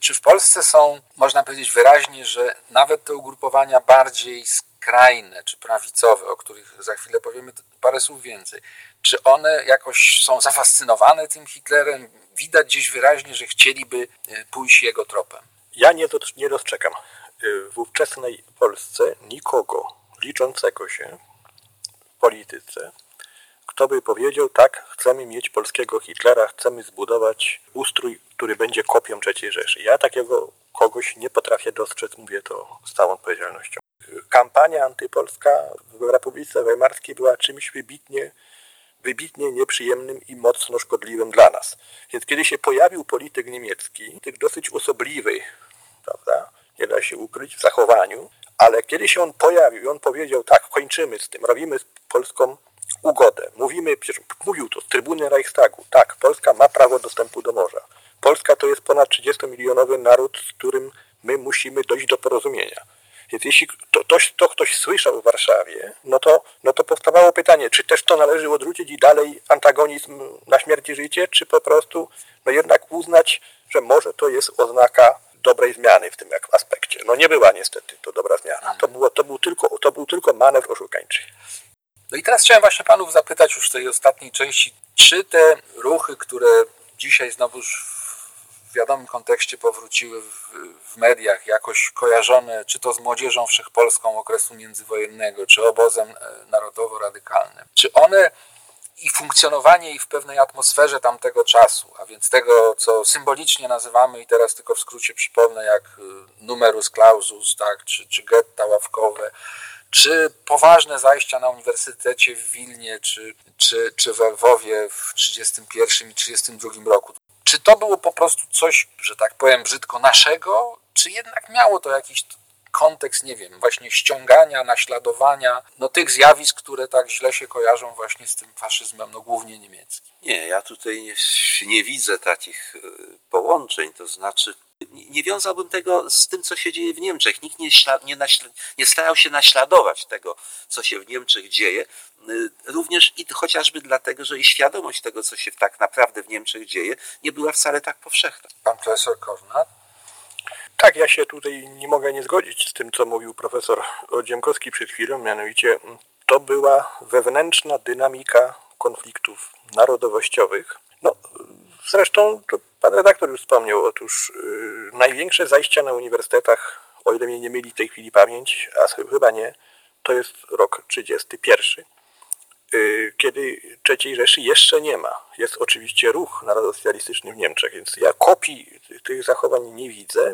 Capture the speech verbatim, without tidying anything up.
czy w Polsce są, można powiedzieć wyraźnie, że nawet te ugrupowania bardziej skrajne czy prawicowe, o których za chwilę powiemy parę słów więcej, czy one jakoś są zafascynowane tym Hitlerem? Widać gdzieś wyraźnie, że chcieliby pójść jego tropem. Ja nie, do, nie dostrzegam w ówczesnej Polsce nikogo liczącego się w polityce, kto by powiedział, tak, chcemy mieć polskiego Hitlera, chcemy zbudować ustrój, który będzie kopią trzeciej Rzeszy. Ja takiego kogoś nie potrafię dostrzec, mówię to z całą odpowiedzialnością. Kampania antypolska w Republice Weimarskiej była czymś wybitnie, wybitnie nieprzyjemnym i mocno szkodliwym dla nas. Więc kiedy się pojawił polityk niemiecki, tych dosyć osobliwy, prawda, nie da się ukryć w zachowaniu, ale kiedy się on pojawił i on powiedział, tak, kończymy z tym, robimy z Polską ugodę. Mówimy, przecież mówił to z trybuny Reichstagu, tak, Polska ma prawo dostępu do morza. Polska to jest ponad trzydziestomilionowy naród, z którym my musimy dojść do porozumienia. Więc jeśli to, to, to ktoś słyszał w Warszawie, no to, no to powstawało pytanie, czy też to należy odrzucić i dalej antagonizm na śmierć i życie, czy po prostu no jednak uznać, że może to jest oznaka dobrej zmiany w tym aspekcie. No nie była niestety to dobra zmiana. To, było, to, był, tylko, to był tylko manewr oszukańczy. No i teraz chciałem właśnie panów zapytać już w tej ostatniej części, czy te ruchy, które dzisiaj znowuż w wiadomym kontekście powróciły w, w mediach, jakoś kojarzone, czy to z młodzieżą wszechpolską okresu międzywojennego, czy obozem narodowo-radykalnym, czy one i funkcjonowanie ich w pewnej atmosferze tamtego czasu, a więc tego, co symbolicznie nazywamy i teraz tylko w skrócie przypomnę, jak numerus clausus, tak, czy, czy getta ławkowe, czy poważne zajścia na Uniwersytecie w Wilnie, czy, czy, czy w Lwowie w trzydziestym pierwszym i trzydziestym drugim roku. Czy to było po prostu coś, że tak powiem brzydko, naszego, czy jednak miało to jakiś kontekst, nie wiem, właśnie ściągania, naśladowania, no tych zjawisk, które tak źle się kojarzą właśnie z tym faszyzmem, no głównie niemieckim? Nie, ja tutaj nie, nie widzę takich połączeń, to znaczy nie wiązałbym tego z tym, co się dzieje w Niemczech. Nikt nie, nie, nie starał się naśladować tego, co się w Niemczech dzieje. Również i chociażby dlatego, że i świadomość tego, co się tak naprawdę w Niemczech dzieje, nie była wcale tak powszechna. Pan profesor Kornat? Tak, ja się tutaj nie mogę nie zgodzić z tym, co mówił profesor Odziemkowski przed chwilą, mianowicie to była wewnętrzna dynamika konfliktów narodowościowych. No, zresztą to pan redaktor już wspomniał, otóż yy, największe zajścia na uniwersytetach, o ile mnie nie myli w tej chwili pamięć, a chyba nie, to jest rok trzydziesty pierwszy, yy, kiedy trzeciej Rzeszy jeszcze nie ma. Jest oczywiście ruch narodosocjalistyczny w Niemczech, więc ja kopii tych zachowań nie widzę.